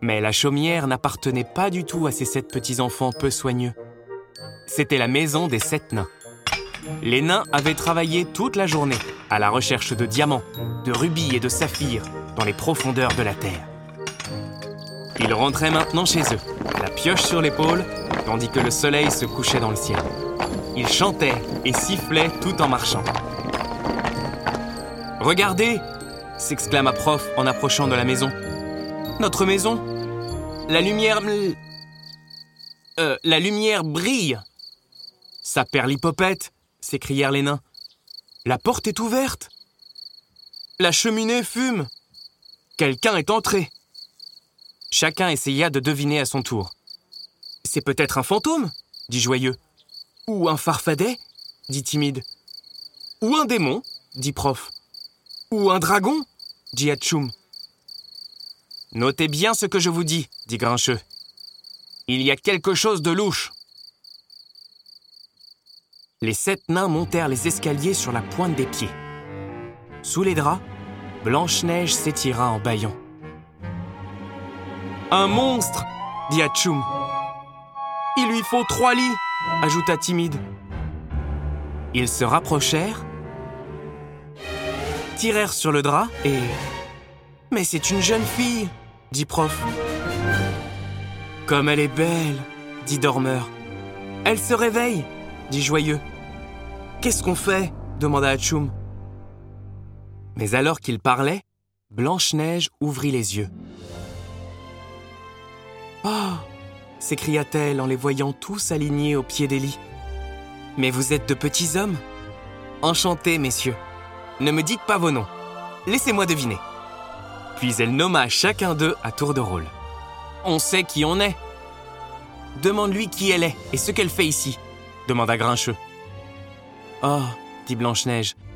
Mais la chaumière n'appartenait pas du tout à ces 7 petits-enfants peu soigneux. C'était la maison des 7 nains. Les nains avaient travaillé toute la journée à la recherche de diamants, de rubis et de saphirs dans les profondeurs de la terre. Ils rentraient maintenant chez eux, la pioche sur l'épaule, tandis que le soleil se couchait dans le ciel. Ils chantaient et sifflaient tout en marchant. « Regardez !» s'exclama Prof en approchant de la maison. « Notre maison ! La lumière brille !»« Saperlipopette !» s'écrièrent les nains. « La porte est ouverte !»« La cheminée fume !»« Quelqu'un est entré !» Chacun essaya de deviner à son tour. « C'est peut-être un fantôme ?» dit Joyeux. « Ou un farfadet ?» dit Timide. « Ou un démon ?» dit Prof. « Ou un dragon ?» dit Hatchoum. « Notez bien ce que je vous dis, dit Grincheux. Il y a quelque chose de louche. » Les 7 nains montèrent les escaliers sur la pointe des pieds. Sous les draps, Blanche-Neige s'étira en bâillant. « Un monstre !» dit Hatchoum. « Il lui faut 3 lits !» ajouta Timide. Ils se rapprochèrent, tirèrent sur le drap et... « Mais c'est une jeune fille !» dit Prof. « Comme elle est belle !» dit Dormeur. « Elle se réveille !» dit Joyeux. « Qu'est-ce qu'on fait ?» demanda Hatchoum. Mais alors qu'il parlait, Blanche-Neige ouvrit les yeux. « Oh !» s'écria-t-elle en les voyant tous alignés au pied des lits. « Mais vous êtes de petits hommes ?»« Enchanté, messieurs. Ne me dites pas vos noms. Laissez-moi deviner. » Puis elle nomma chacun d'eux à tour de rôle. « On sait qui on est. »« Demande-lui qui elle est et ce qu'elle fait ici. » demanda Grincheux. « Oh !» dit Blanche-Neige.